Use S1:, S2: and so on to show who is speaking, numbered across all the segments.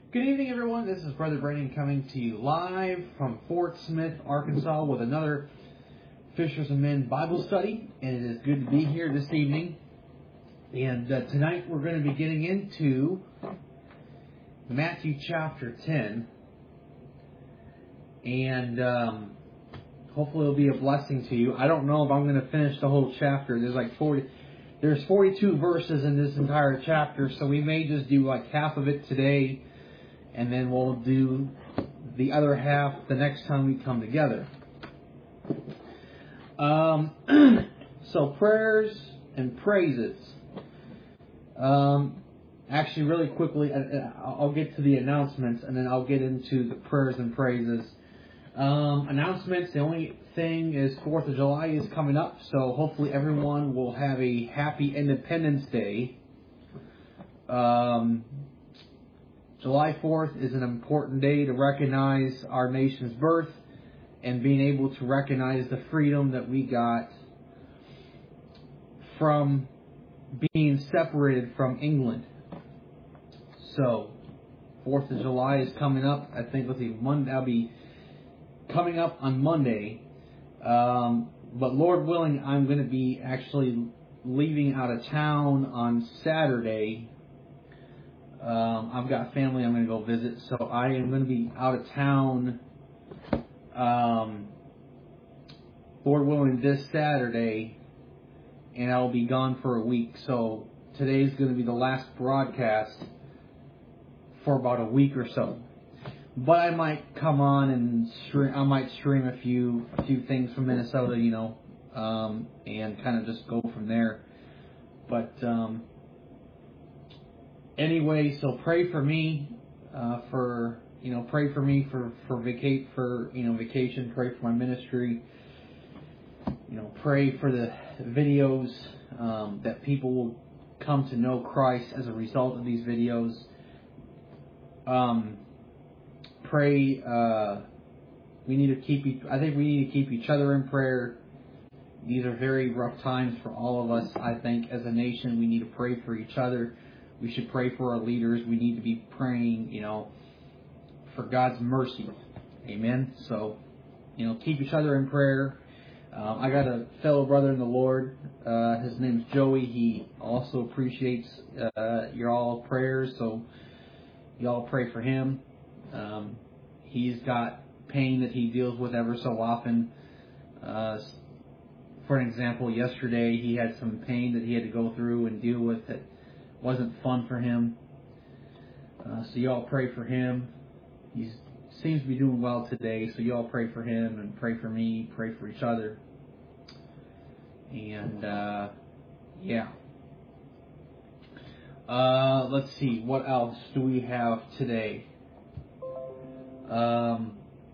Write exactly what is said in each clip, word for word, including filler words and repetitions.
S1: Good evening, everyone. This is Brother Brandon coming to you live from Fort Smith, Arkansas, with another Fishers of Men Bible study. And it is good to be here this evening. And uh, tonight we're going to be getting into Matthew chapter ten. And um, hopefully it'll be a blessing to you. I don't know if I'm going to finish the whole chapter. There's like forty... There's forty-two verses in this entire chapter, so we may just do like half of it today, and then we'll do the other half the next time we come together. Um, so prayers and praises. Um, actually, really quickly, I'll get to the announcements, and then I'll get into the prayers and praises. Um, announcements, the only thing is fourth of July is coming up, so hopefully everyone will have a happy Independence Day. Um, July fourth is an important day to recognize our nation's birth and being able to recognize the freedom that we got from being separated from England. So, fourth of July is coming up. I think, let's see, Monday, that'll be coming up on Monday. Um, but Lord willing, I'm going to be actually leaving out of town on Saturday. Um, I've got family I'm going to go visit, so I am going to be out of town, um, Lord willing, this Saturday, and I'll be gone for a week. So today's going to be the last broadcast for about a week or so. But I might come on and stream, I might stream a few a few things from Minnesota, you know, um, and kind of just go from there. But um, anyway, so pray for me uh, for you know pray for me for for vacate for you know vacation. Pray for my ministry. You know, pray for the videos um, that people will come to know Christ as a result of these videos. Um. Pray, uh, we need to keep, I think we need to keep each other in prayer. These are very rough times for all of us. I think as a nation, we need to pray for each other. We should pray for our leaders. We need to be praying, you know, for God's mercy. Amen. So, you know, keep each other in prayer. Um, I got a fellow brother in the Lord. Uh, his name's Joey. He also appreciates uh, your all prayers. So, y'all pray for him. Um, he's got pain that he deals with ever so often. Uh, for an example, yesterday he had some pain that he had to go through and deal with that wasn't fun for him. Uh, so y'all pray for him. He seems to be doing well today, so y'all pray for him and pray for me, pray for each other. And, uh, yeah. Uh, let's see, what else do we have today? Um,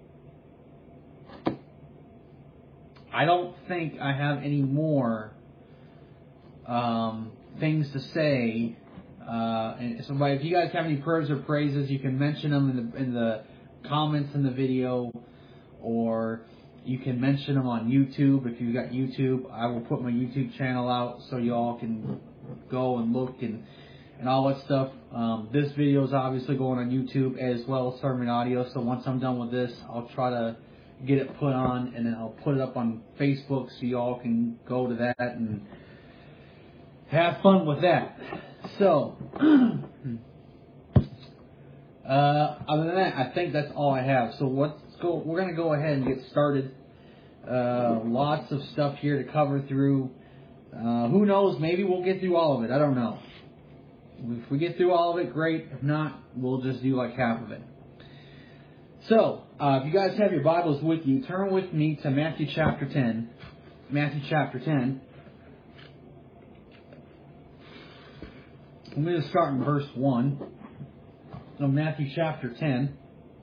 S1: I don't think I have any more um, things to say. Uh, and so, if you guys have any prayers or praises, you can mention them in the in the comments in the video, or you can mention them on YouTube. If you've got YouTube, I will put my YouTube channel out so y'all can go and look and. and all that stuff. Um, this video is obviously going on YouTube as well as sermon audio, so once I'm done with this, I'll try to get it put on, and then I'll put it up on Facebook so y'all can go to that and have fun with that. So, uh, other than that, I think that's all I have. So let's go. We're going to go ahead and get started. Uh, lots of stuff here to cover through. Uh, who knows? Maybe we'll get through all of it. I don't know. If we get through all of it, great. If not, we'll just do like half of it. So, uh, if you guys have your Bibles with you, turn with me to Matthew chapter ten. Matthew chapter ten. I'm going to start in verse one of Matthew chapter ten.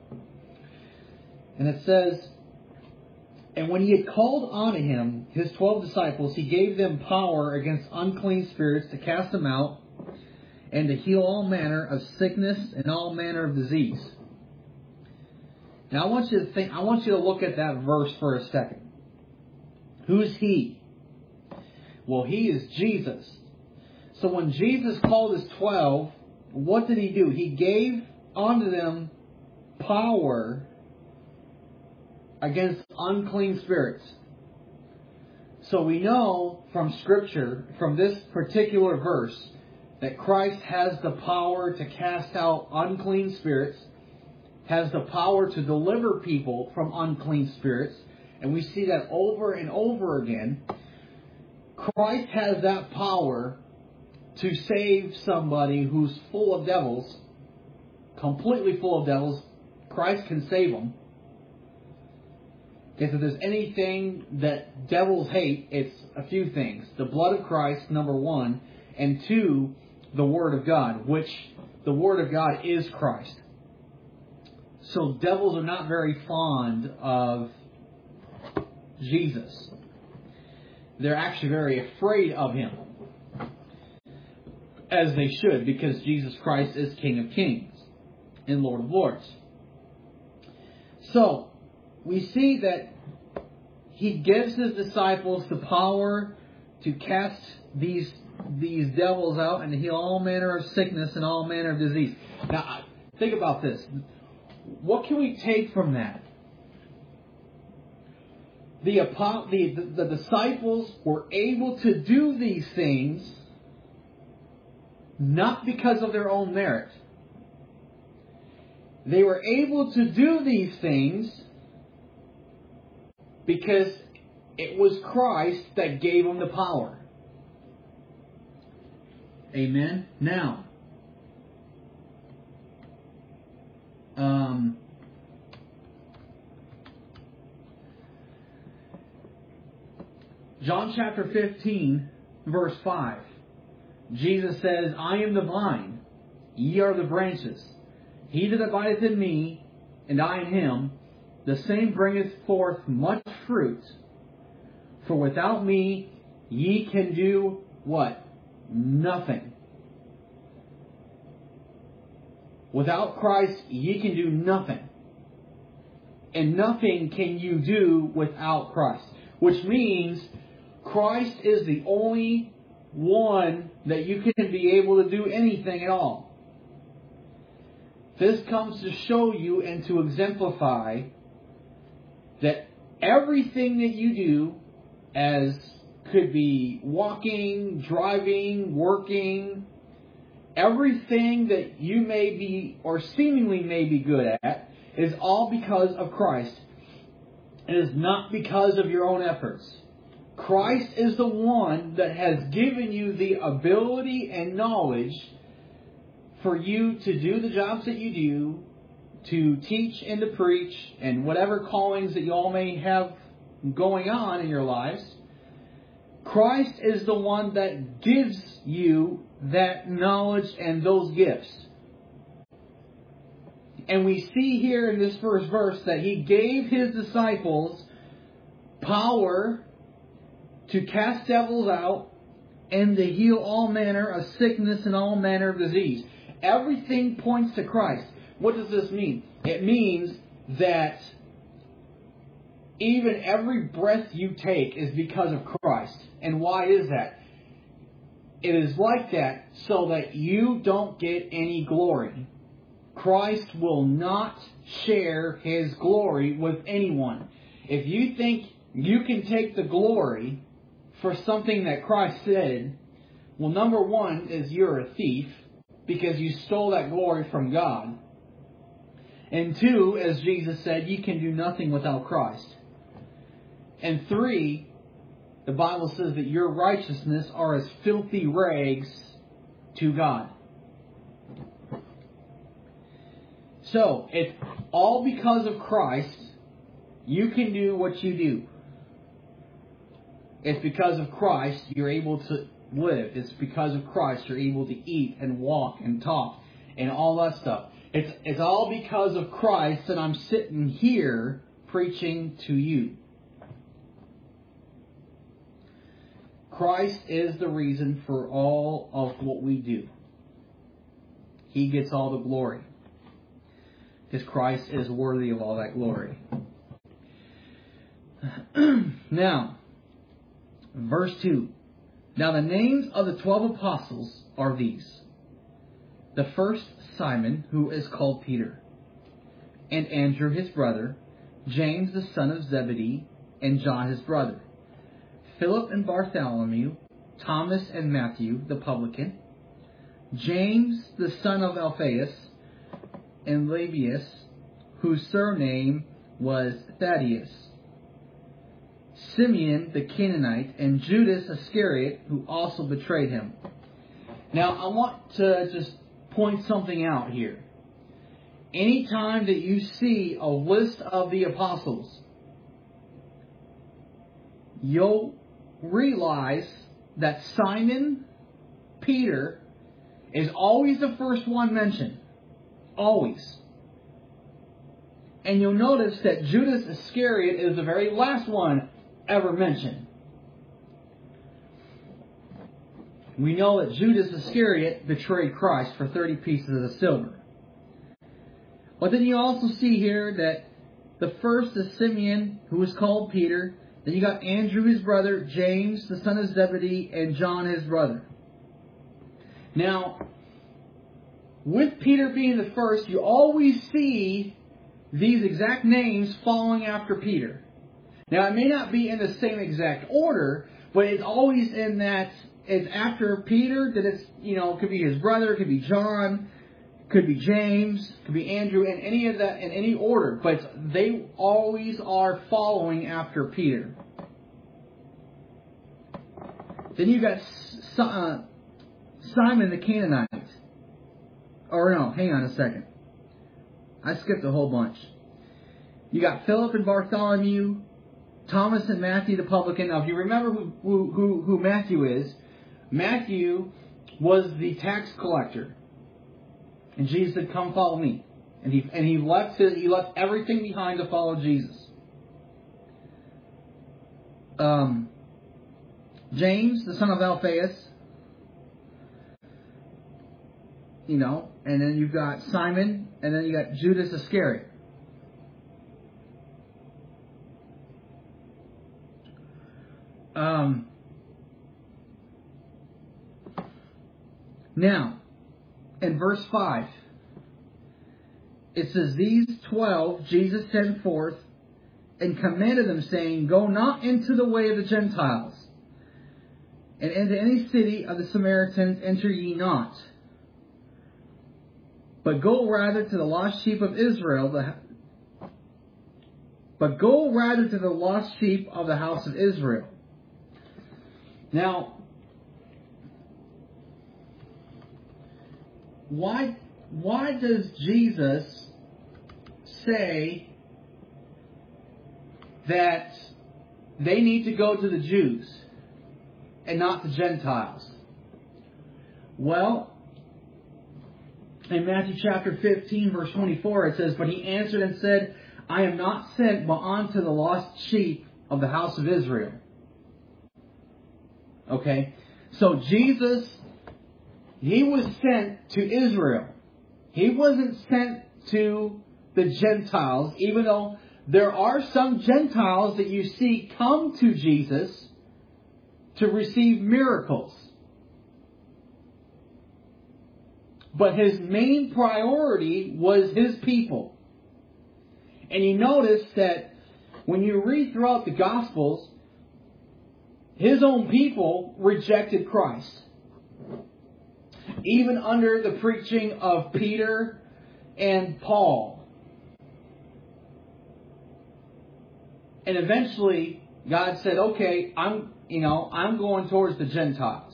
S1: And it says, "And when he had called unto him his twelve disciples, he gave them power against unclean spirits to cast them out, and to heal all manner of sickness and all manner of disease." Now I want you to think, I want you to look at that verse for a second. Who's he? Well, he is Jesus. So when Jesus called his twelve, what did he do? He gave unto them power against unclean spirits. So we know from Scripture, from this particular verse, that Christ has the power to cast out unclean spirits, has the power to deliver people from unclean spirits, and we see that over and over again. Christ has that power to save somebody who's full of devils, completely full of devils. Christ can save them. Because if there's anything that devils hate, it's a few things. The blood of Christ, number one, and two, the Word of God, which the Word of God is Christ. So devils are not very fond of Jesus. They're actually very afraid of Him. As they should, because Jesus Christ is King of Kings and Lord of Lords. So, we see that He gives His disciples the power to cast these these devils out and to heal all manner of sickness and all manner of disease. Now, think about this. What can we take from that? The, the, the disciples were able to do these things not because of their own merit. They were able to do these things because it was Christ that gave them the power. Amen. Now, um, John chapter fifteen, verse five. Jesus says, I am the vine, ye are the branches. He that abideth in me, and I in him, the same bringeth forth much fruit. For without me ye can do what? Nothing. Without Christ ye can do nothing. And nothing can you do without Christ. Which means Christ is the only one that you can be able to do anything at all. This comes to show you and to exemplify that everything that you do, as could be walking, driving, working, everything that you may be or seemingly may be good at, is all because of Christ. It is not because of your own efforts. Christ is the one that has given you the ability and knowledge for you to do the jobs that you do, to teach and to preach, and whatever callings that you all may have going on in your lives. Christ is the one that gives you that knowledge and those gifts. And we see here in this first verse that He gave His disciples power to cast devils out and to heal all manner of sickness and all manner of disease. Everything points to Christ. What does this mean? It means that even every breath you take is because of Christ. And why is that? It is like that so that you don't get any glory. Christ will not share His glory with anyone. If you think you can take the glory for something that Christ said, well, number one is you're a thief because you stole that glory from God. And two, as Jesus said, you can do nothing without Christ. And three, the Bible says that your righteousness are as filthy rags to God. So, it's all because of Christ you can do what you do. It's because of Christ you're able to live. It's because of Christ you're able to eat and walk and talk and all that stuff. It's, it's all because of Christ that I'm sitting here preaching to you. Christ is the reason for all of what we do. He gets all the glory. Because Christ is worthy of all that glory. Now, verse two. Now the names of the twelve apostles are these: the first Simon, who is called Peter, and Andrew his brother, James the son of Zebedee, and John his brother, Philip and Bartholomew, Thomas and Matthew the publican, James the son of Alphaeus, and Lebbaeus, whose surname was Thaddeus, Simeon the Canaanite, and Judas Iscariot, who also betrayed him. Now, I want to just point something out here. Anytime that you see a list of the apostles, you'll realize that Simon Peter is always the first one mentioned. Always. And you'll notice that Judas Iscariot is the very last one ever mentioned. We know that Judas Iscariot betrayed Christ for thirty pieces of silver. But then you also see here that the first is Simeon, who was called Peter. Then you got Andrew, his brother, James, the son of Zebedee, and John, his brother. Now, with Peter being the first, you always see these exact names following after Peter. Now, it may not be in the same exact order, but it's always in that it's after Peter, that it's, you know, it could be his brother, it could be John, could be James, could be Andrew, and any of that in any order. But they always are following after Peter. Then you got uh, Simon the Canaanite. Or no, hang on a second. I skipped a whole bunch. You got Philip and Bartholomew, Thomas and Matthew the publican. Now, if you remember who, who, who, who Matthew is, Matthew was the tax collector. And Jesus said, "Come follow me." And he and he left his, he left everything behind to follow Jesus. Um, James, the son of Alphaeus, you know, and then you've got Simon, and then you got Judas Iscariot. Um, now, in verse five, it says, "These twelve Jesus sent forth and commanded them, saying, Go not into the way of the Gentiles, and into any city of the Samaritans enter ye not, but go rather to the lost sheep of Israel, the, but go rather to the lost sheep of the house of Israel." Now, why why does Jesus say that they need to go to the Jews and not the Gentiles? Well, in Matthew chapter fifteen, verse twenty-four, it says, "But he answered and said, I am not sent but unto the lost sheep of the house of Israel." Okay? So Jesus, he was sent to Israel. He wasn't sent to the Gentiles, even though there are some Gentiles that you see come to Jesus to receive miracles. But his main priority was his people. And you notice that when you read throughout the Gospels, his own people rejected Christ. Even under the preaching of Peter and Paul. And eventually, God said, "Okay, I'm, you know, I'm going towards the Gentiles."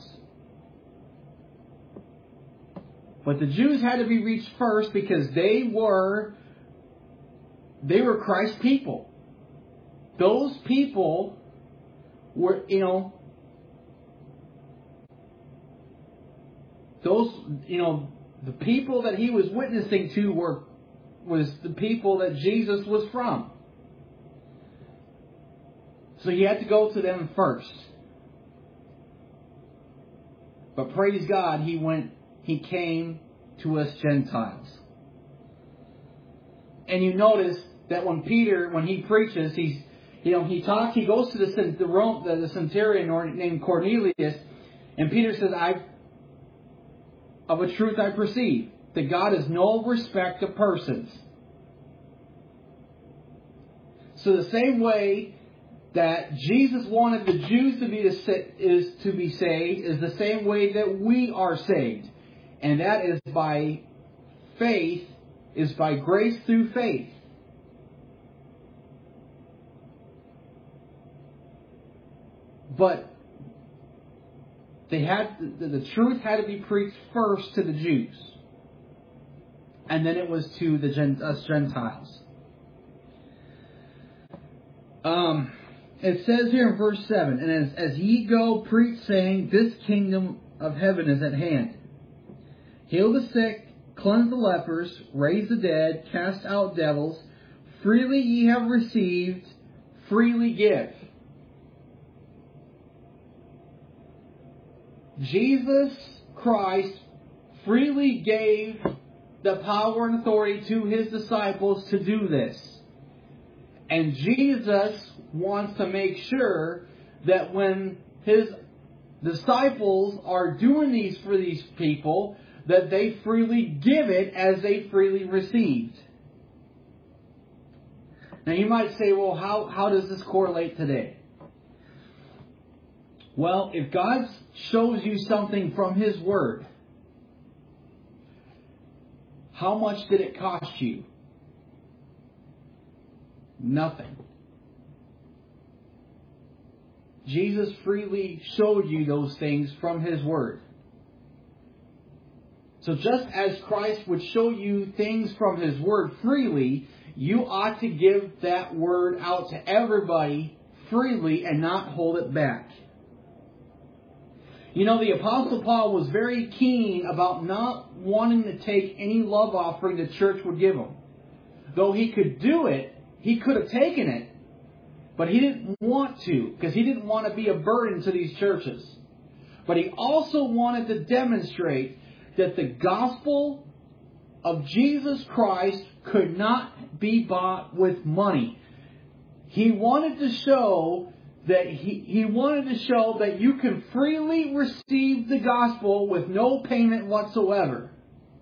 S1: But the Jews had to be reached first because they were, they were Christ's people. Those people were, you know, those, you know, the people that he was witnessing to were, was the people that Jesus was from. So he had to go to them first. But praise God, he went, he came to us Gentiles. And you notice that when Peter, when he preaches, he's, you know, he talks, he goes to the the, Rome, the, the centurion named Cornelius, and Peter says, "I've of a truth I perceive, that God is no respect of persons. So the same way that Jesus wanted the Jews to be is to be saved is the same way that we are saved. And that is by faith, is by grace through faith. But they had the, the truth had to be preached first to the Jews. And then it was to the Gent, us Gentiles. Um... It says here in verse seven, and as, as ye go, preach, saying, this kingdom of heaven is at hand. Heal the sick, cleanse the lepers, raise the dead, cast out devils. Freely ye have received, freely give. Jesus Christ freely gave the power and authority to His disciples to do this. And Jesus wants to make sure that when His disciples are doing these for these people, that they freely give it as they freely received. Now you might say, well, how, how does this correlate today? Well, if God shows you something from His Word, how much did it cost you? Nothing. Jesus freely showed you those things from His Word. So just as Christ would show you things from His Word freely, you ought to give that Word out to everybody freely and not hold it back. You know, the Apostle Paul was very keen about not wanting to take any love offering the church would give him. Though he could do it, he could have taken it, but he didn't want to, because he didn't want to be a burden to these churches. But he also wanted to demonstrate that the gospel of Jesus Christ could not be bought with money. He wanted to show that he, he wanted to show that you can freely receive the gospel with no payment whatsoever.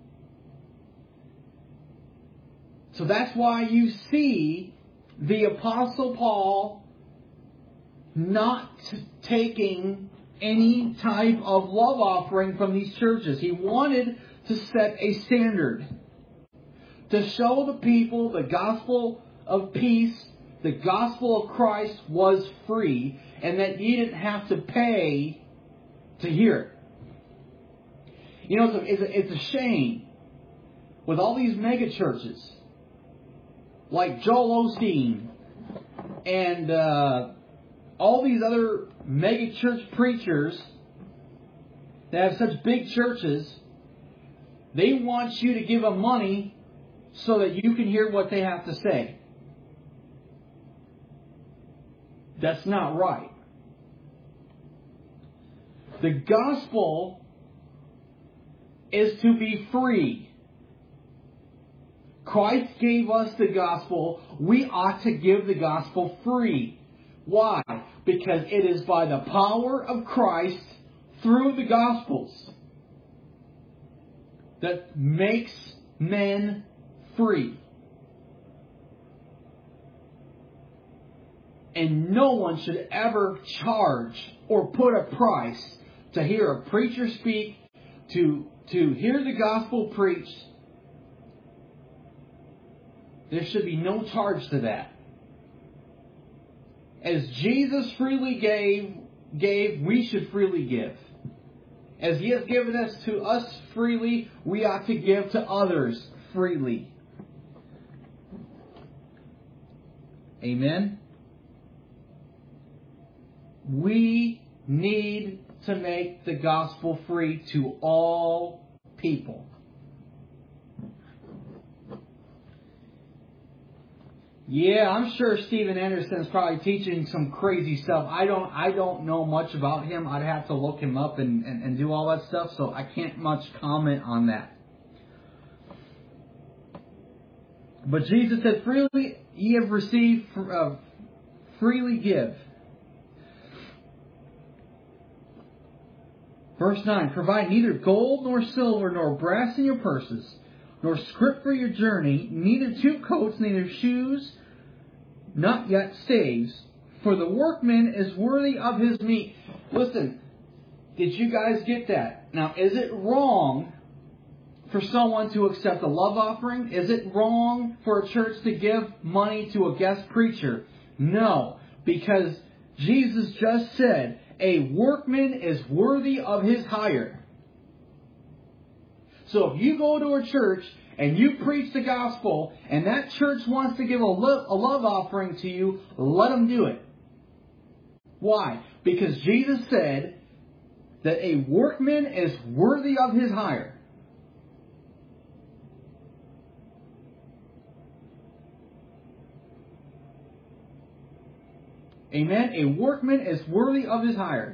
S1: So that's why you see the Apostle Paul not taking any type of love offering from these churches. He wanted to set a standard. To show the people the gospel of peace, the gospel of Christ was free, and that you didn't have to pay to hear it. You know, it's a, it's a shame with all these mega churches, like Joel Osteen and uh, all these other mega church preachers that have such big churches, they want you to give them money so that you can hear what they have to say. That's not right. The gospel is to be free. Christ gave us the gospel. We ought to give the gospel free. Why? Because it is by the power of Christ through the gospels that makes men free. And no one should ever charge or put a price to hear a preacher speak, to, to hear the gospel preached. There should be no charge to that. As Jesus freely gave, gave, we should freely give. As He has given us to us freely, we ought to give to others freely. Amen? We need to make the gospel free to all people. Yeah, I'm sure Steven Anderson is probably teaching some crazy stuff. I don't I don't know much about him. I'd have to look him up and, and, and do all that stuff, so I can't much comment on that. But Jesus said, freely ye have received, uh, freely give. Verse nine, provide neither gold nor silver nor brass in your purses, nor scrip for your journey, neither two coats, neither shoes, not yet staves, for the workman is worthy of his meat. Listen, did you guys get that? Now, is it wrong for someone to accept a love offering? Is it wrong for a church to give money to a guest preacher? No, because Jesus just said, a workman is worthy of his hire. So if you go to a church and you preach the gospel and that church wants to give a love, a love offering to you, let them do it. Why? Because Jesus said that a workman is worthy of his hire. Amen? A workman is worthy of his hire.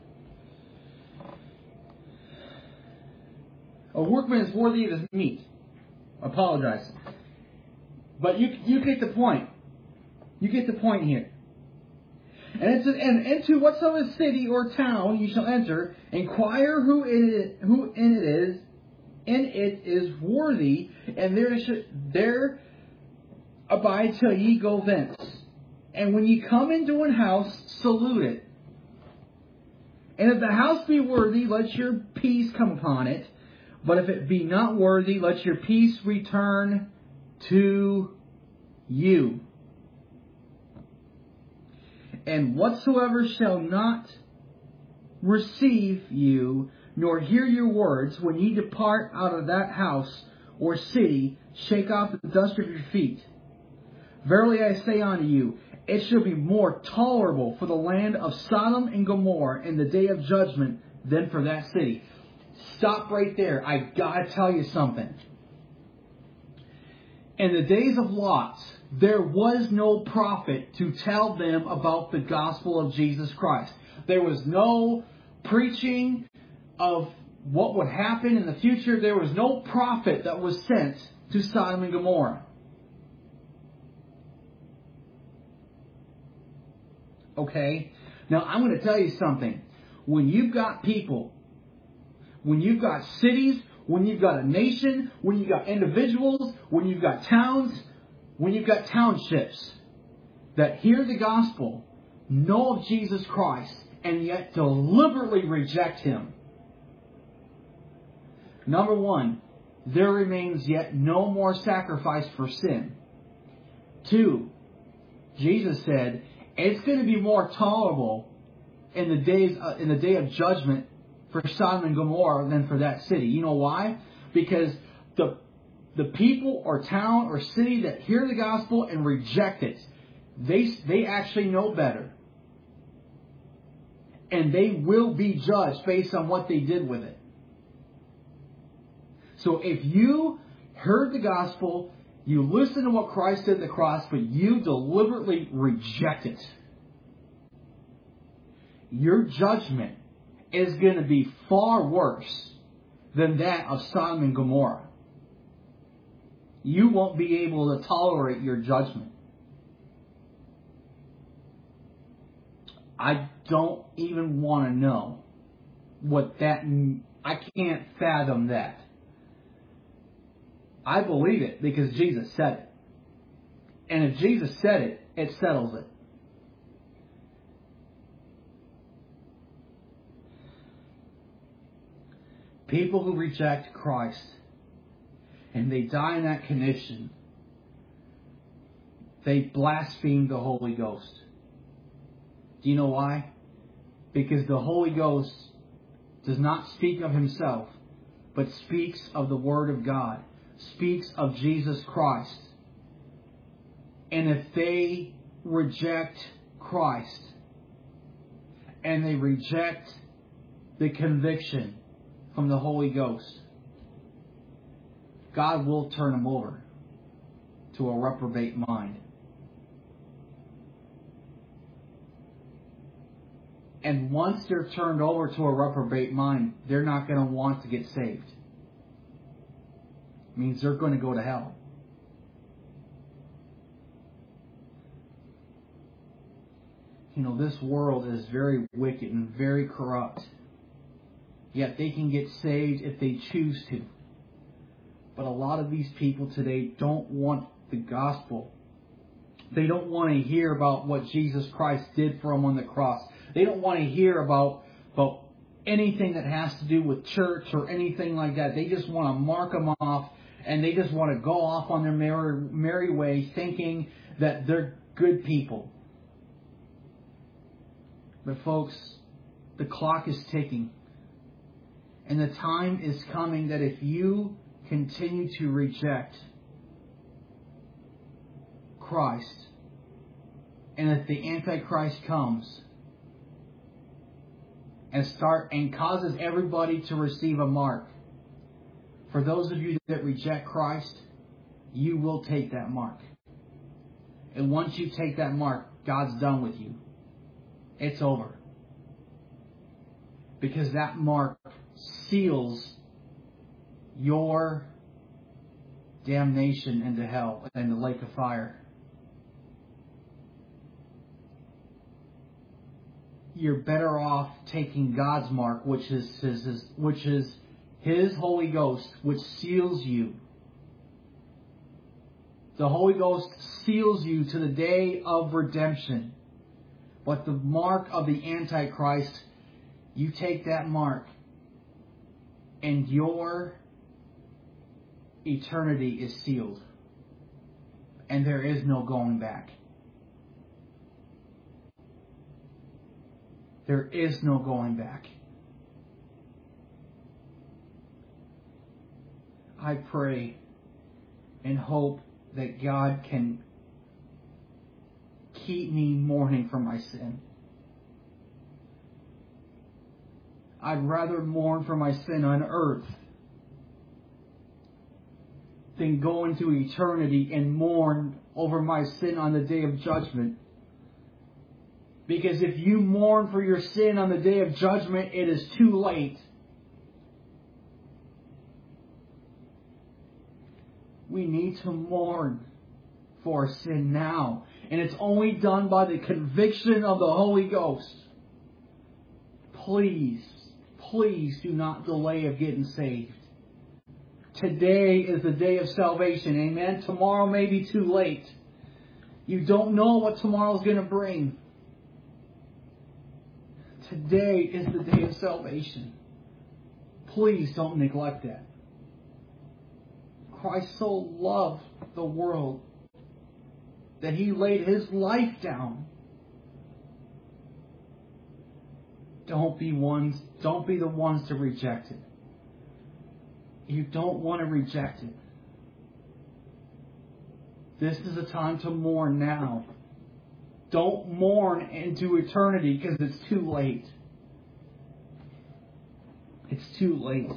S1: A workman is worthy of his meat. Apologize. But you you get the point. You get the point here. And, it's, and into whatsoever city or town you shall enter, inquire who it who in it is, in it is worthy, and there should, there abide till ye go thence. And when ye come into an house, salute it. And if the house be worthy, let your peace come upon it. But if it be not worthy, let your peace return to you. And whatsoever shall not receive you, nor hear your words, when ye depart out of that house or city, shake off the dust of your feet. Verily I say unto you, it shall be more tolerable for the land of Sodom and Gomorrah in the day of judgment than for that city. Stop right there. I gotta tell you something. In the days of Lot, there was no prophet to tell them about the gospel of Jesus Christ. There was no preaching of what would happen in the future. There was no prophet that was sent to Sodom and Gomorrah. Okay? Now, I'm going to tell you something. When you've got people, when you've got cities, when you've got a nation, when you've got individuals, when you've got towns, when you've got townships that hear the gospel, know of Jesus Christ, and yet deliberately reject Him. Number one, there remains yet no more sacrifice for sin. Two, Jesus said, it's going to be more tolerable in the days uh, in the day of judgment for Sodom and Gomorrah than for that city. You know why? Because the the people or town or city that hear the gospel and reject it, they they actually know better, and they will be judged based on what they did with it. So if you heard the gospel, you listen to what Christ did at the cross, but you deliberately reject it, your judgment is going to be far worse than that of Sodom and Gomorrah. You won't be able to tolerate your judgment. I don't even want to know what that... I can't fathom that. I believe it because Jesus said it. And if Jesus said it, it settles it. People who reject Christ and they die in that condition, they blaspheme the Holy Ghost. Do you know why? Because the Holy Ghost does not speak of Himself, but speaks of the Word of God, speaks of Jesus Christ. And if they reject Christ and they reject the conviction from the Holy Ghost, God will turn them over to a reprobate mind. And once they're turned over to a reprobate mind, they're not going to want to get saved. It means they're going to go to hell. You know, this world is very wicked and very corrupt. Yet they can get saved if they choose to. But a lot of these people today don't want the gospel. They don't want to hear about what Jesus Christ did for them on the cross. They don't want to hear about, about anything that has to do with church or anything like that. They just want to mark them off, and they just want to go off on their merry, merry way thinking that they're good people. But folks, the clock is ticking. And the time is coming that if you continue to reject Christ, and if the Antichrist comes and start and causes everybody to receive a mark, for those of you that reject Christ, you will take that mark. And once you take that mark, God's done with you. It's over. Because that mark seals your damnation into hell and the lake of fire. You're better off taking God's mark, which is his, his, which is His Holy Ghost, which seals you. The Holy Ghost seals you to the day of redemption. But the mark of the Antichrist, you take that mark, and your eternity is sealed. And there is no going back. There is no going back. I pray and hope that God can keep me mourning for my sin. I'd rather mourn for my sin on earth than go into eternity and mourn over my sin on the day of judgment. Because if you mourn for your sin on the day of judgment, it is too late. We need to mourn for sin now. And it's only done by the conviction of the Holy Ghost. Please, please do not delay of getting saved. Today is the day of salvation. Amen. Tomorrow may be too late. You don't know what tomorrow is going to bring. Today is the day of salvation. Please don't neglect that. Christ so loved the world that He laid His life down. Don't be ones, don't be the ones to reject it. You don't want to reject it. This is a time to mourn now. Don't mourn into eternity because it's too late. It's too late.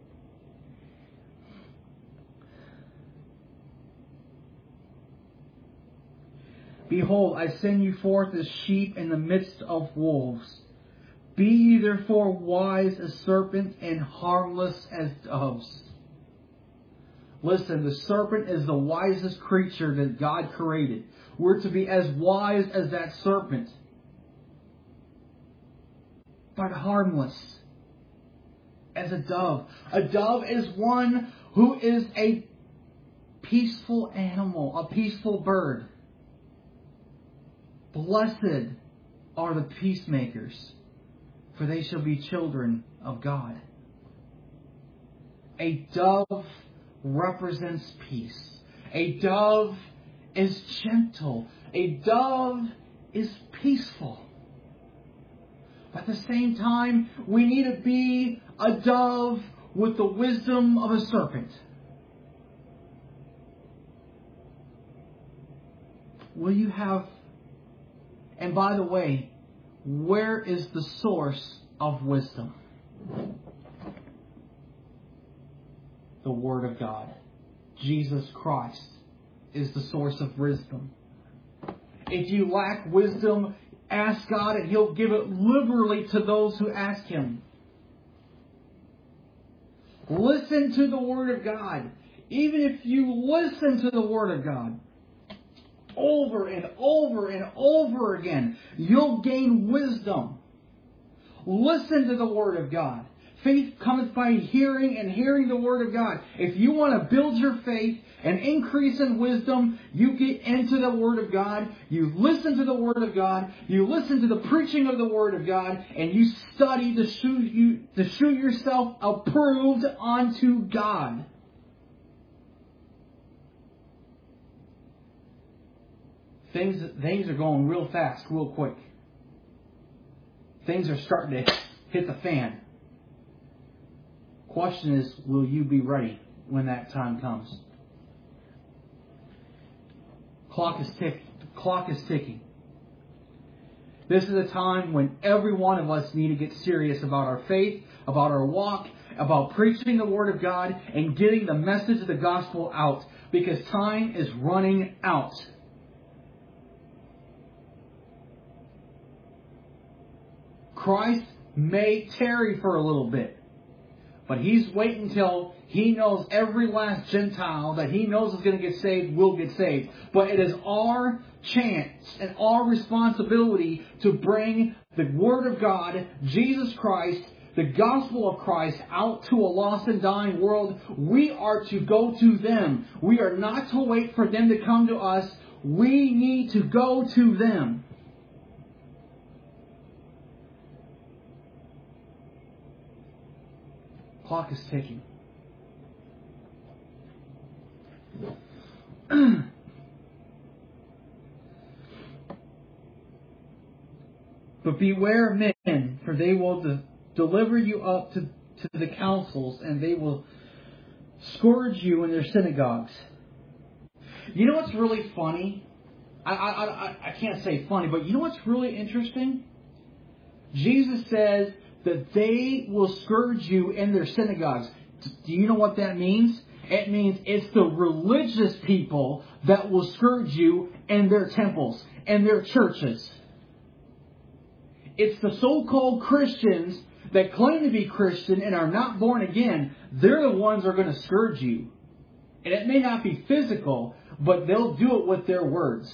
S1: Behold, I send you forth as sheep in the midst of wolves. Be ye therefore wise as serpents and harmless as doves. Listen, the serpent is the wisest creature that God created. We're to be as wise as that serpent, but harmless as a dove. A dove is one who is a peaceful animal, a peaceful bird. Blessed are the peacemakers, for they shall be children of God. A dove represents peace. A dove is gentle. A dove is peaceful. But at the same time, we need to be a dove with the wisdom of a serpent. Will you have... And by the way, where is the source of wisdom? The Word of God. Jesus Christ is the source of wisdom. If you lack wisdom, ask God and He'll give it liberally to those who ask Him. Listen to the Word of God. Even if you listen to the Word of God over and over and over again, you'll gain wisdom. Listen to the Word of God. Faith cometh by hearing, and hearing the Word of God. If you want to build your faith and increase in wisdom, you get into the Word of God, you listen to the Word of God, you listen to the preaching of the Word of God, and you study to show, you, to show yourself approved unto God. Things, things are going real fast, real quick. Things are starting to hit the fan. Question is, will you be ready when that time comes? Clock is tick. Clock is ticking. This is a time when every one of us need to get serious about our faith, about our walk, about preaching the Word of God, and getting the message of the gospel out, because time is running out. Christ may tarry for a little bit. But He's waiting until He knows every last Gentile that He knows is going to get saved will get saved. But it is our chance and our responsibility to bring the Word of God, Jesus Christ, the gospel of Christ out to a lost and dying world. We are to go to them. We are not to wait for them to come to us. We need to go to them. Clock is ticking. But beware of men, for they will de- deliver you up to, to the councils, and they will scourge you in their synagogues. You know what's really funny? I, I, I, I can't say funny, but you know what's really interesting? Jesus says that they will scourge you in their synagogues. Do you know what that means? It means it's the religious people that will scourge you in their temples and their churches. It's the so-called Christians that claim to be Christian and are not born again. They're the ones that are going to scourge you. And it may not be physical, but they'll do it with their words.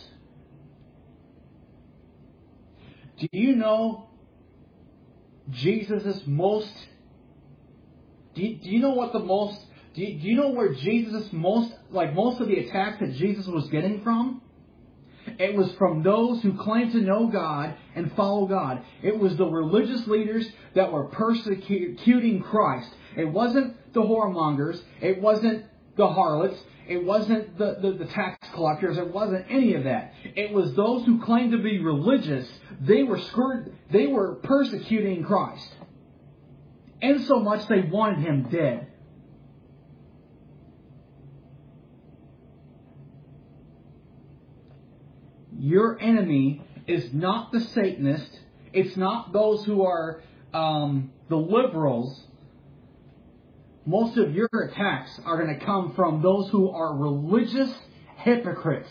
S1: Do you know Jesus' most... Do you, do you know what the most... Do you, do you know where Jesus' most... Like most of the attacks that Jesus was getting from? It was from those who claimed to know God and follow God. It was the religious leaders that were persecuting Christ. It wasn't the whoremongers. It wasn't the harlots. It wasn't the, the, the tax collectors. It wasn't any of that. It was those who claimed to be religious. They were scourged, they were persecuting Christ. And so much they wanted Him dead. Your enemy is not the Satanist. It's not those who are um, the liberals. Most of your attacks are going to come from those who are religious hypocrites.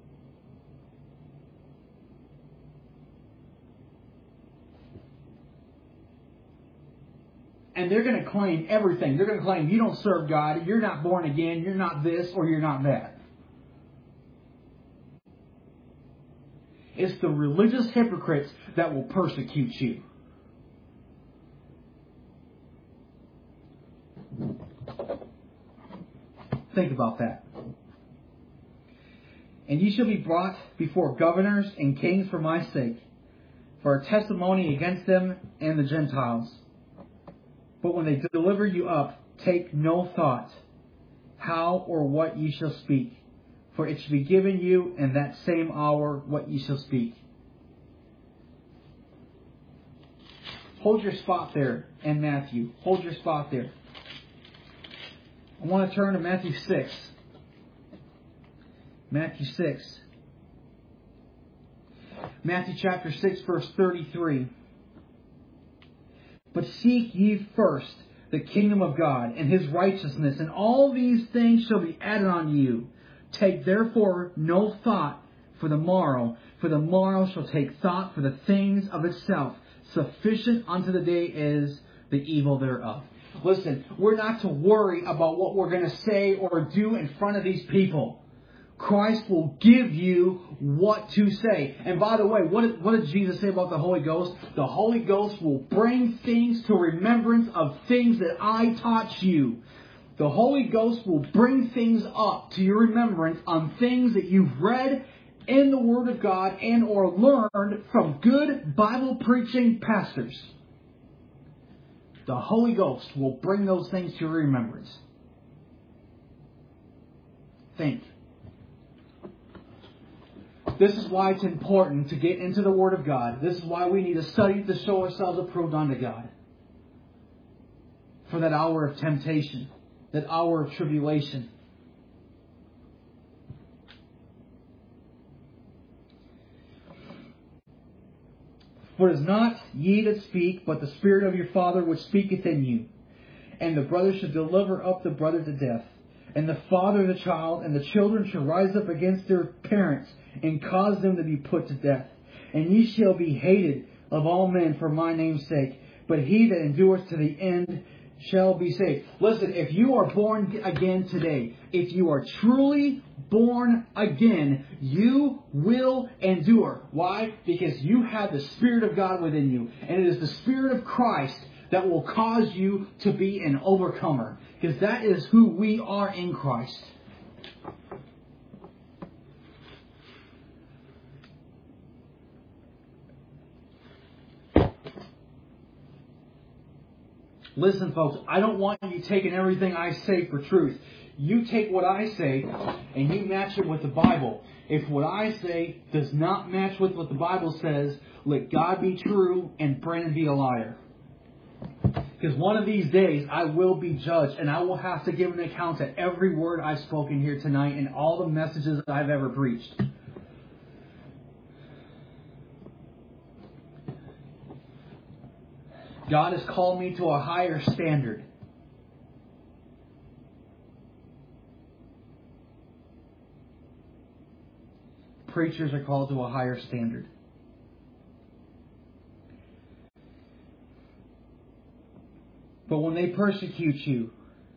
S1: And they're going to claim everything. They're going to claim you don't serve God, you're not born again, you're not this, or you're not that. It's the religious hypocrites that will persecute you. Think about that. And ye shall be brought before governors and kings for my sake, for a testimony against them and the Gentiles. But when they deliver you up, take no thought how or what ye shall speak. For it shall be given you in that same hour what ye shall speak. Hold your spot there in Matthew. Hold your spot there. I want to turn to Matthew six. Matthew six. Matthew chapter six, verse thirty-three. But seek ye first the kingdom of God and His righteousness, and all these things shall be added on you. Take therefore no thought for the morrow, for the morrow shall take thought for the things of itself. Sufficient unto the day is the evil thereof. Listen, we're not to worry about what we're going to say or do in front of these people. Christ will give you what to say. And by the way, what did, what did Jesus say about the Holy Ghost? The Holy Ghost will bring things to remembrance of things that I taught you. The Holy Ghost will bring things up to your remembrance on things that you've read in the Word of God and or learned from good Bible preaching pastors. The Holy Ghost will bring those things to your remembrance. Think. This is why it's important to get into the Word of God. This is why we need to study to show ourselves approved unto God. For that hour of temptation, that hour of tribulation. For it is not ye that speak, but the Spirit of your Father which speaketh in you. And the brother should deliver up the brother to death, and the father the child, and the children shall rise up against their parents, and cause them to be put to death. And ye shall be hated of all men for my name's sake, but he that endureth to the end shall be saved. Listen, if you are born again today, if you are truly born again, you will endure. Why? Because you have the Spirit of God within you. And it is the Spirit of Christ that will cause you to be an overcomer. Because that is who we are in Christ. Listen, folks, I don't want you taking everything I say for truth. You take what I say and you match it with the Bible. If what I say does not match with what the Bible says, let God be true and Brandon be a liar. Because one of these days I will be judged and I will have to give an account to every word I've spoken here tonight and all the messages that I've ever preached. God has called me to a higher standard. Preachers are called to a higher standard. But when they persecute you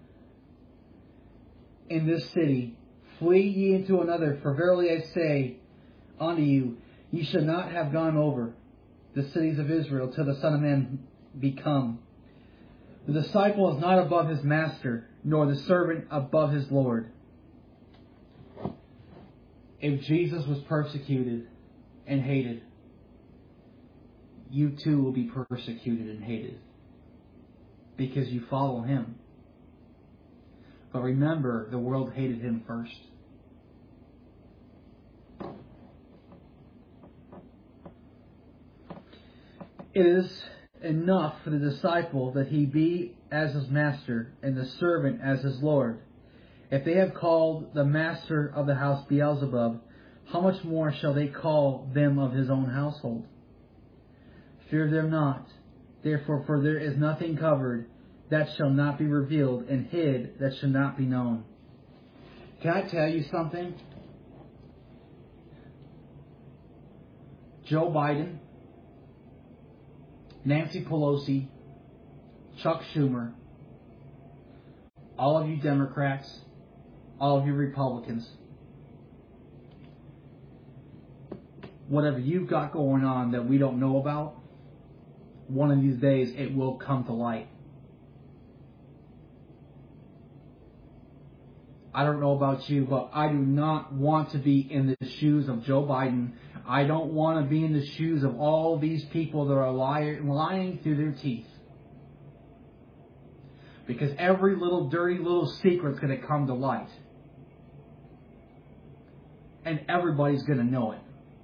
S1: in this city, flee ye into another, for verily I say unto you, ye shall not have gone over the cities of Israel till the Son of Man be come. The disciple is not above his master, nor the servant above his Lord. If Jesus was persecuted and hated, you too will be persecuted and hated. Because you follow Him. But remember, the world hated Him first. It is enough for the disciple that he be as his master, and the servant as his Lord. If they have called the master of the house Beelzebub, how much more shall they call them of his own household? Fear them not. Therefore, for there is nothing covered that shall not be revealed, and hid that shall not be known. Can I tell you something? Joe Biden, Nancy Pelosi, Chuck Schumer, all of you Democrats, all of you Republicans, whatever you've got going on that we don't know about, one of these days it will come to light. I don't know about you, but I do not want to be in the shoes of Joe Biden. I don't want to be in the shoes of all these people that are lying, lying through their teeth. Because every little dirty little secret's going to come to light. And everybody's going to know it.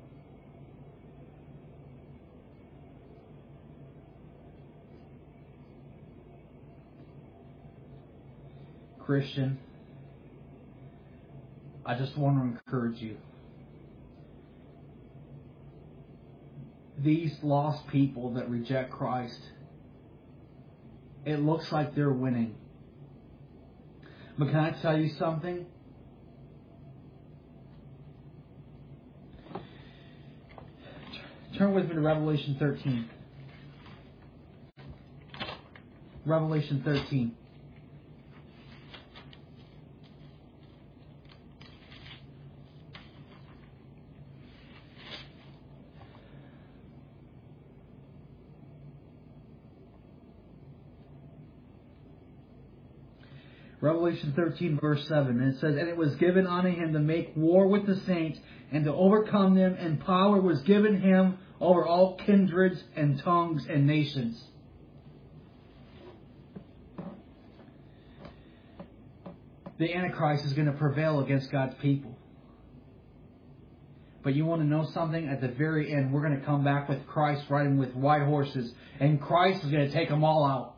S1: Christian, I just want to encourage you. These lost people that reject Christ, it looks like they're winning. But can I tell you something? Turn with me to Revelation thirteen. Revelation thirteen.
S2: Revelation thirteen, verse seven. And it says, "And it was given unto him to make war with the saints, and to overcome them, and power was given him over all kindreds and tongues and nations." The Antichrist is going to prevail against God's people. But you want to know something? At the very end, we're going to come back with Christ riding with white horses, and Christ is going to take them all out.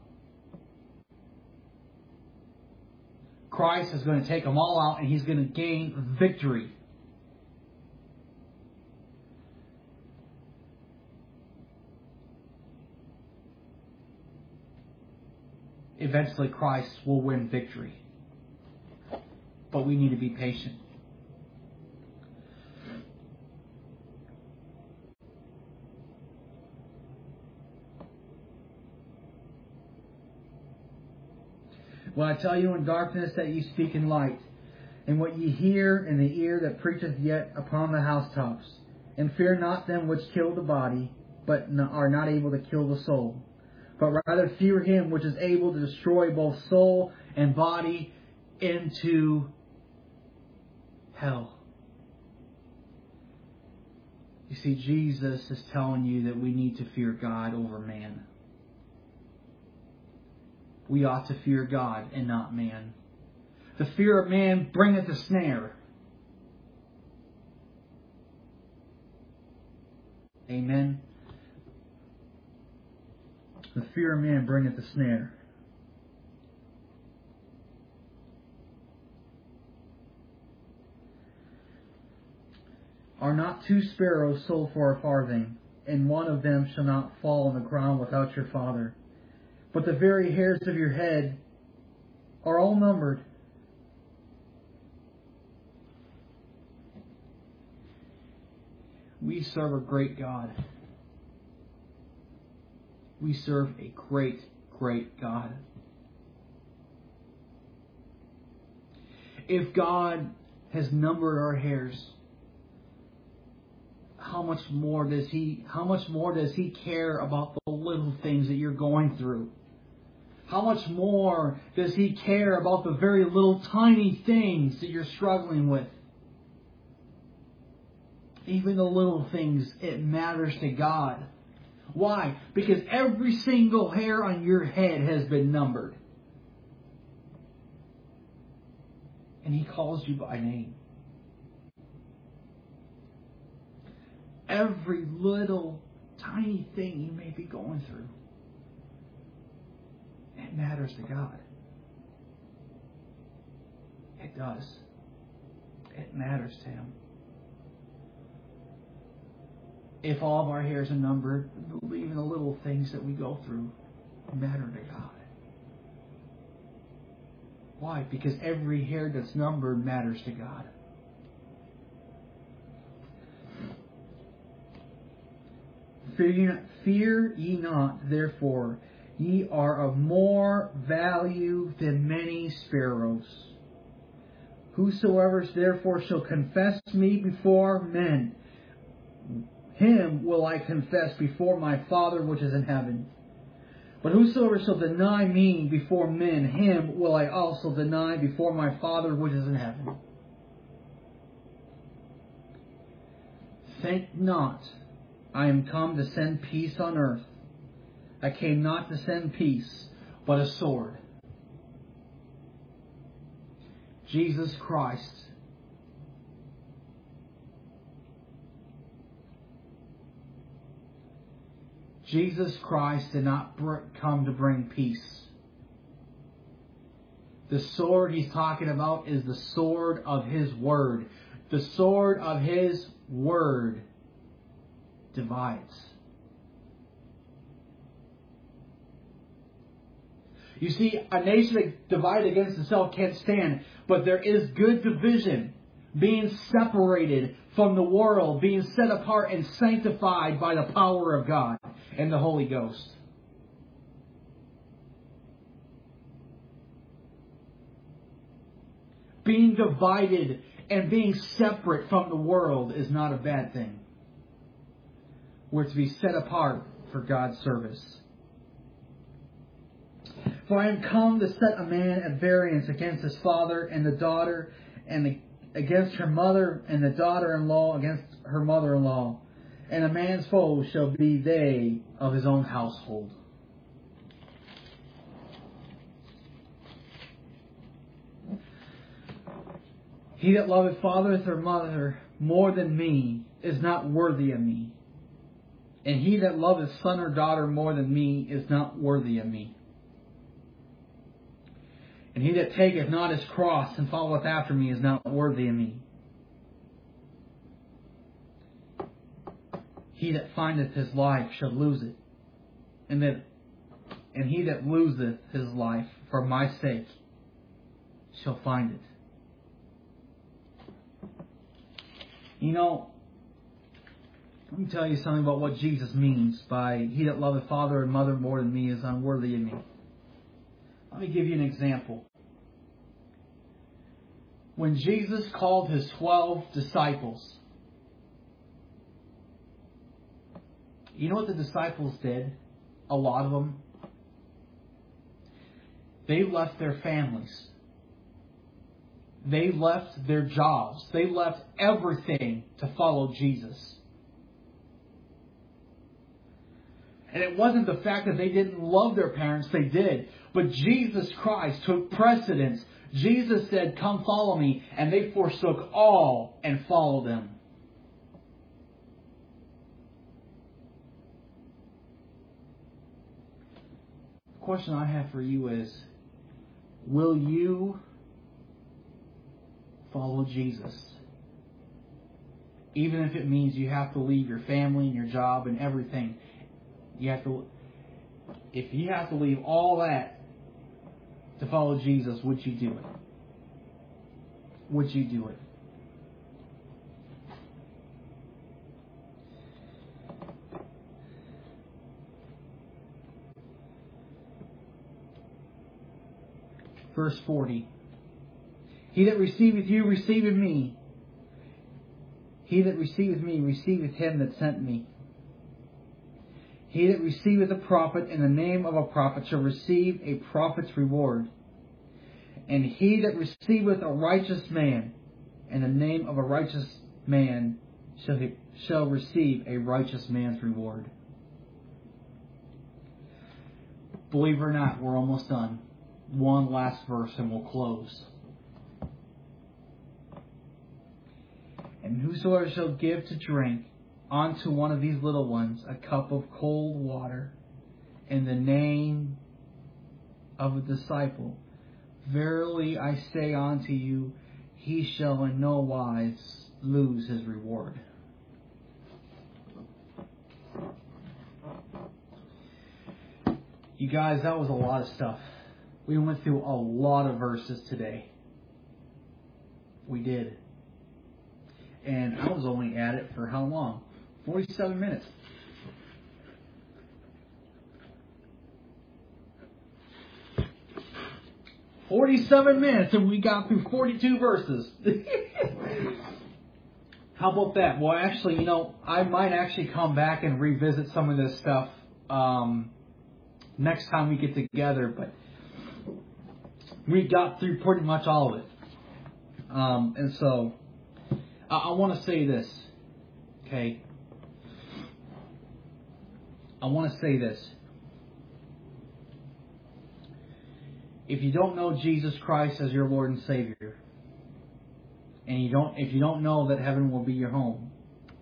S2: Christ is going to take them all out, and He's going to gain victory. Eventually, Christ will win victory. But we need to be patient. When I tell you in darkness that ye speak in light, and what ye hear in the ear that preacheth yet upon the housetops. And fear not them which kill the body, but are not able to kill the soul. But rather fear him which is able to destroy both soul and body into hell. You see, Jesus is telling you that we need to fear God over man. We ought to fear God and not man. The fear of man bringeth a snare. Amen. The fear of man bringeth a snare. Are not two sparrows sold for a farthing, and one of them shall not fall on the ground without your Father? But the very hairs of your head are all numbered. We serve a great God. We serve a great, great God. If God has numbered our hairs, how much more does He, how much more does He care about the little things that you're going through? How much more does He care about the very little tiny things that you're struggling with? Even the little things, it matters to God. Why? Because every single hair on your head has been numbered. And He calls you by name. Every little tiny thing you may be going through, it matters to God. It does. It matters to Him. If all of our hairs are numbered, even the little things that we go through matter to God. Why? Because every hair that's numbered matters to God. Fear ye not, fear ye not, therefore, ye are of more value than many sparrows. Whosoever therefore shall confess me before men, him will I confess before my Father which is in heaven. But whosoever shall deny me before men, him will I also deny before my Father which is in heaven. Think not I am come to send peace on earth. I came not to send peace, but a sword. Jesus Christ Jesus Christ did not come to bring peace. The sword He's talking about is the sword of His Word. The sword of His Word divides. You see, a nation divided against itself can't stand, but there is good division, being separated from the world, being set apart and sanctified by the power of God and the Holy Ghost. Being divided and being separate from the world is not a bad thing. We're to be set apart for God's service. For I am come to set a man at variance against his father and the daughter, and against her mother and the daughter-in-law against her mother-in-law. And a man's foes shall be they of his own household. He that loveth father or mother more than me is not worthy of me. And he that loveth son or daughter more than me is not worthy of me. And he that taketh not his cross and followeth after me is not worthy of me. He that findeth his life shall lose it. And that and he that loseth his life for my sake shall find it. You know, let me tell you something about what Jesus means by he that loveth father and mother more than me is unworthy of me. Let me give you an example. When Jesus called his twelve disciples, you know what the disciples did? A lot of them. They left their families. They left their jobs. They left everything to follow Jesus. And it wasn't the fact that they didn't love their parents, they did. But Jesus Christ took precedence. Jesus said, "Come follow me." And they forsook all and followed Him. The question I have for you is, will you follow Jesus? Even if it means you have to leave your family and your job and everything. You have to, if you have to leave all that to follow Jesus, would you do it? Would you do it? Verse forty. He that receiveth you receiveth me. He that receiveth me receiveth him that sent me. He that receiveth a prophet in the name of a prophet shall receive a prophet's reward. And he that receiveth a righteous man in the name of a righteous man shall, shall receive a righteous man's reward. Believe it or not, we're almost done. One last verse and we'll close. And whosoever shall give to drink unto one of these little ones a cup of cold water in the name of a disciple, verily I say unto you, he shall in no wise lose his reward. You guys, that was a lot of stuff. We went through a lot of verses today. We did. And I was only at it for how long? forty-seven minutes. forty-seven minutes and we got through forty-two verses. How about that? Well, actually, you know, I might actually come back and revisit some of this stuff um, next time we get together, but we got through pretty much all of it. Um, and so, I, I want to say this, okay? I want to say this. If you don't know Jesus Christ as your Lord and Savior, and you don't, if you don't know that heaven will be your home,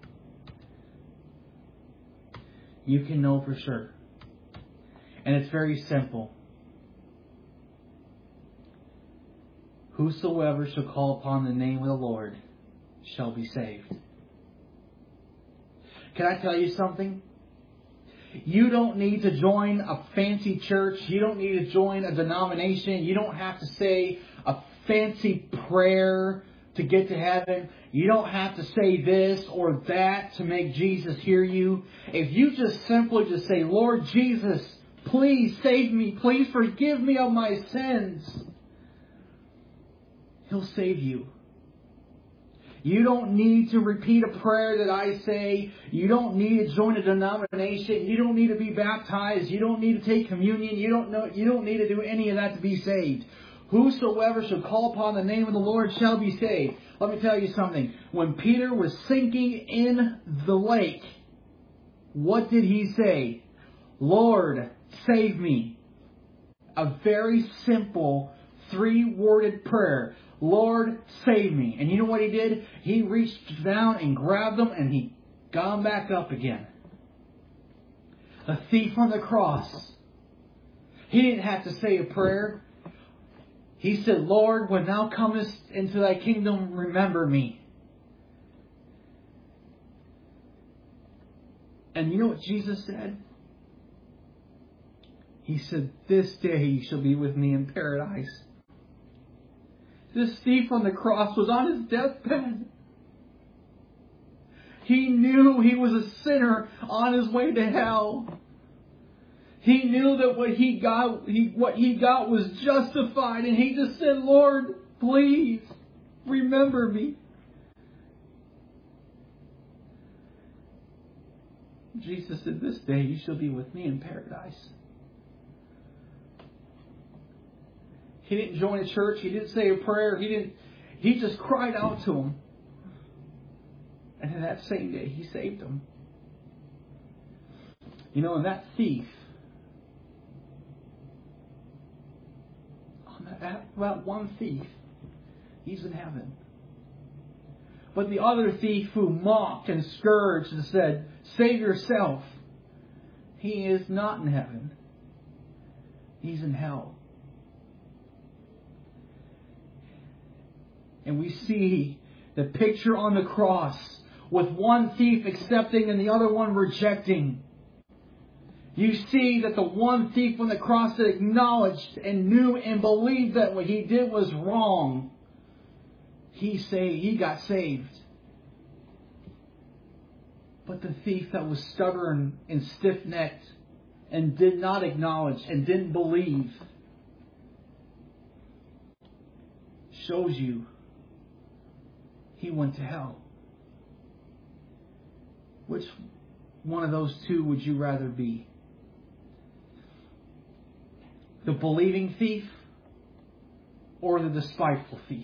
S2: you can know for sure. And it's very simple. Whosoever shall call upon the name of the Lord shall be saved. Can I tell you something? You don't need to join a fancy church. You don't need to join a denomination. You don't have to say a fancy prayer to get to heaven. You don't have to say this or that to make Jesus hear you. If you just simply just say, Lord Jesus, please save me. Please forgive me of my sins. He'll save you. You don't need to repeat a prayer that I say. You don't need to join a denomination. You don't need to be baptized. You don't need to take communion. You don't know. You don't need to do any of that to be saved. Whosoever shall call upon the name of the Lord shall be saved. Let me tell you something. When Peter was sinking in the lake, what did he say? Lord, save me. A very simple three-worded prayer. Lord, save me. And you know what he did? He reached down and grabbed them and he got them back up again. A thief on the cross. He didn't have to say a prayer. He said, Lord, when thou comest into thy kingdom, remember me. And you know what Jesus said? He said, this day you shall be with me in paradise. This thief on the cross was on his deathbed. He knew he was a sinner on his way to hell. He knew that what he got, he, what he got was justified, and he just said, Lord, please remember me. Jesus said, this day you shall be with me in paradise. He didn't join a church. He didn't say a prayer. He didn't. He just cried out to him. And in that same day, he saved him. You know, and that thief, that, that one thief, he's in heaven. But the other thief who mocked and scourged and said, save yourself, he is not in heaven. He's in hell. And we see the picture on the cross with one thief accepting and the other one rejecting. You see that the one thief on the cross that acknowledged and knew and believed that what he did was wrong, he saved, he got saved. But the thief that was stubborn and stiff-necked and did not acknowledge and didn't believe shows you he went to hell. Which one of those two would you rather be? The believing thief or the despiteful thief?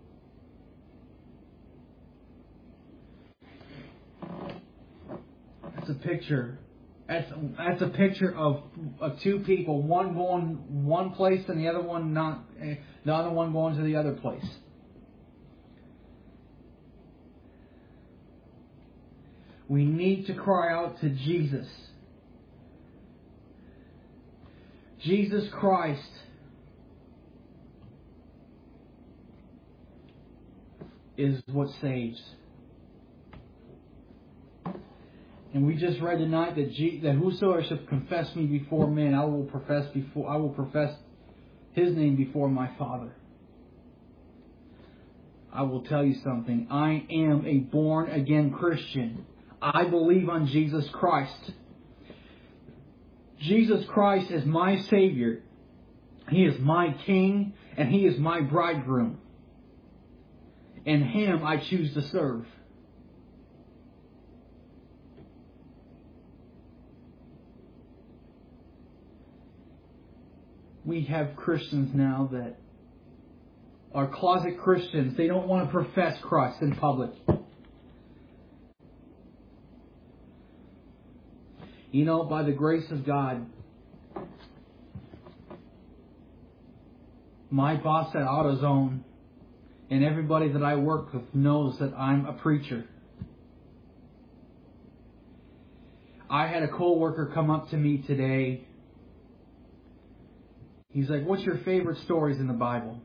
S2: That's a picture. That's, that's a picture of, of two people, one going one place and the other one not, the other one going to the other place. We need to cry out to Jesus. Jesus Christ is what saves. And we just read tonight that G, that whosoever shall confess me before men, I will profess before I will profess His name before my Father. I will tell you something. I am a born again Christian. I believe on Jesus Christ. Jesus Christ is my Savior. He is my King and He is my bridegroom. And Him I choose to serve. We have Christians now that are closet Christians. They don't want to profess Christ in public. You know, by the grace of God, my boss at AutoZone and everybody that I work with knows that I'm a preacher. I had a coworker come up to me today. He's like, what's your favorite stories in the Bible?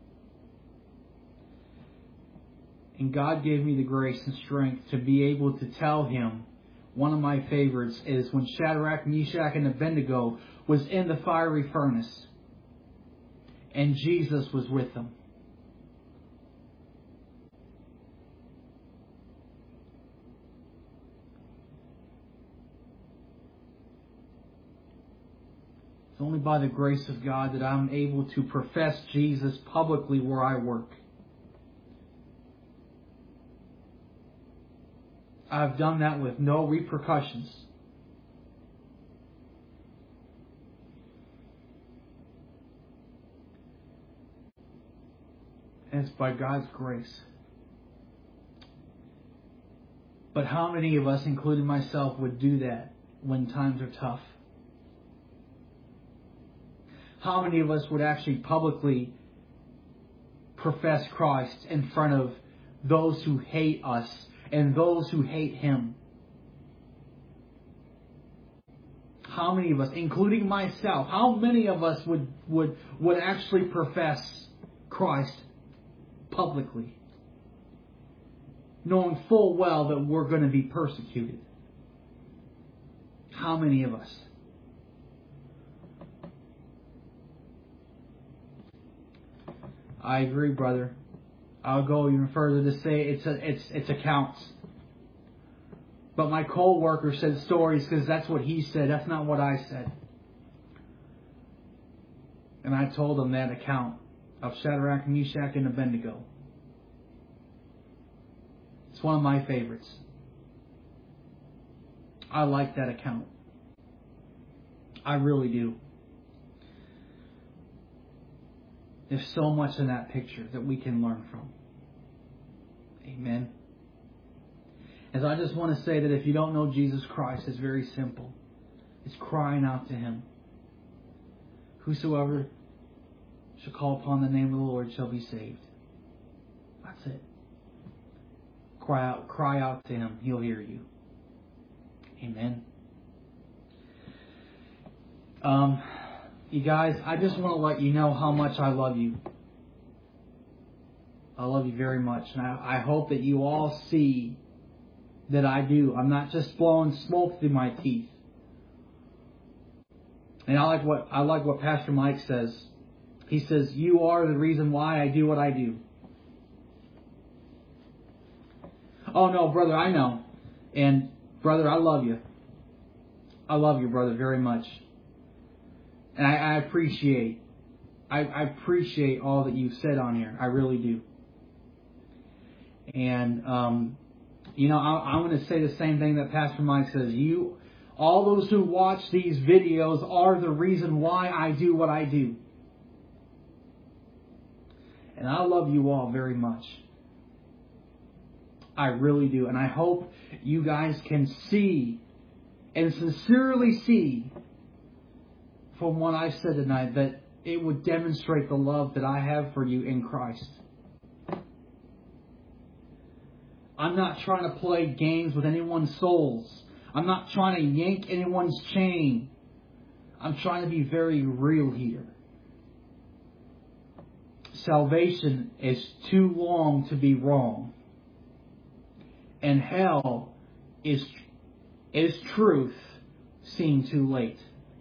S2: And God gave me the grace and strength to be able to tell him one of my favorites is when Shadrach, Meshach, and Abednego was in the fiery furnace. And Jesus was with them. It's only by the grace of God that I'm able to profess Jesus publicly where I work.
S1: I've done that with no repercussions. And it's by God's grace. But how many of us, including myself, would do that when times are tough? How many of us would actually publicly profess Christ in front of those who hate us and those who hate Him? How many of us, including myself, how many of us would, would, would actually profess Christ publicly, knowing full well that we're going to be persecuted? How many of us? I agree, brother. I'll go even further to say it's a, it's it's accounts. But my co-worker said stories because that's what he said. That's not what I said. And I told him that account of Shadrach, Meshach, and Abednego. It's one of my favorites. I like that account. I really do. There's so much in that picture that we can learn from. Amen. As I just want to say that if you don't know Jesus Christ, it's very simple. It's crying out to Him. Whosoever shall call upon the name of the Lord shall be saved. That's it. Cry out, cry out to Him. He'll hear you. Amen. Um, you guys, I just want to let you know how much I love you. I love you very much. And I, I hope that you all see that I do. I'm not just blowing smoke through my teeth. And I like what I like what Pastor Mike says. He says, "You are the reason why I do what I do." Oh no, brother, I know. And brother, I love you. I love you, brother, very much. And I, I appreciate, I, I appreciate all that you've said on here. I really do. And, um, you know, I, I'm going to say the same thing that Pastor Mike says. You, all those who watch these videos are the reason why I do what I do. And I love you all very much. I really do. And I hope you guys can see and sincerely see from what I said tonight that it would demonstrate the love that I have for you in Christ. I'm not trying to play games with anyone's souls. I'm not trying to yank anyone's chain. I'm trying to be very real here. Salvation is too long to be wrong. And hell is, is truth seen too late.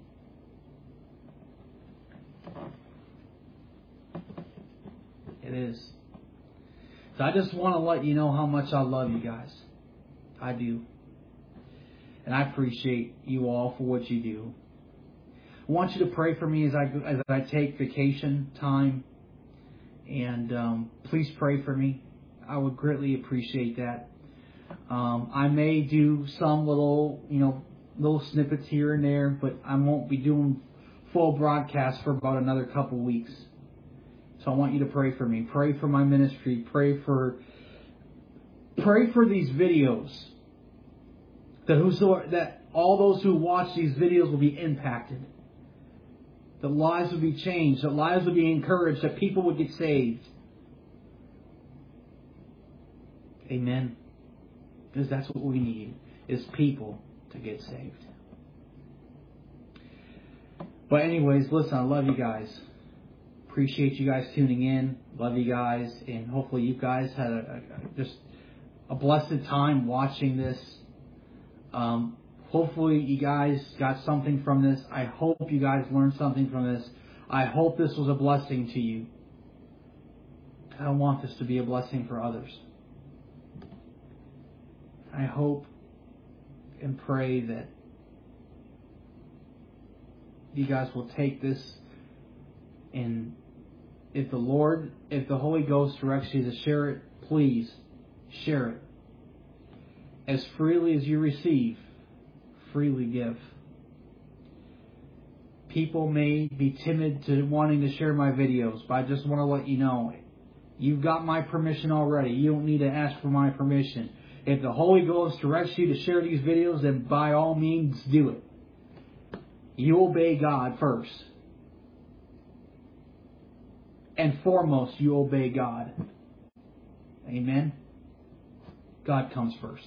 S1: It is. So I just want to let you know how much I love you guys. I do. And I appreciate you all for what you do. I want you to pray for me as I as I take vacation time. And um, please pray for me. I would greatly appreciate that. Um, I may do some little, you know, little snippets here and there, but I won't be doing full broadcasts for about another couple weeks. So I want you to pray for me. Pray for my ministry. Pray for pray for these videos. That whoso, that all those who watch these videos will be impacted. That lives will be changed. That lives will be encouraged. That people would get saved. Amen. Because that's what we need, is people to get saved. But anyways, listen, I love you guys. Appreciate you guys tuning in. Love you guys. And hopefully you guys had a, a, just a blessed time watching this. Um, hopefully you guys got something from this. I hope you guys learned something from this. I hope this was a blessing to you. I want this to be a blessing for others. I hope and pray that you guys will take this, and if the Lord, if the Holy Ghost directs you to share it, please share it. as freely as you receive, freely give. People may be timid to wanting to share my videos, but I just want to let you know, you've got my permission already. You don't need to ask for my permission. If the Holy Ghost directs you to share these videos, then by all means do it. You obey God first. And foremost, you obey God. Amen? God comes first.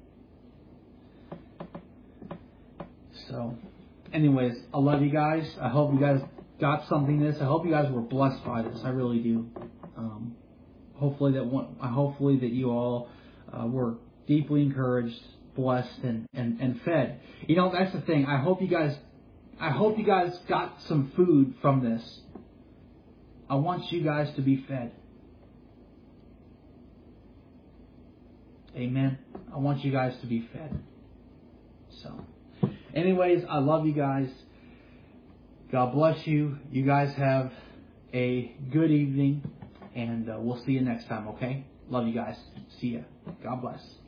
S1: So, anyways, I love you guys. I hope you guys got something this. I hope you guys were blessed by this. I really do. Um, hopefully that one, hopefully that you all uh, were deeply encouraged, blessed, and, and, and fed. You know, that's the thing. I hope you guys, I hope you guys got some food from this. I want you guys to be fed. Amen. I want you guys to be fed. So, anyways, I love you guys. God bless you. You guys have a good evening, and uh, we'll see you next time, okay? Love you guys. See ya. God bless.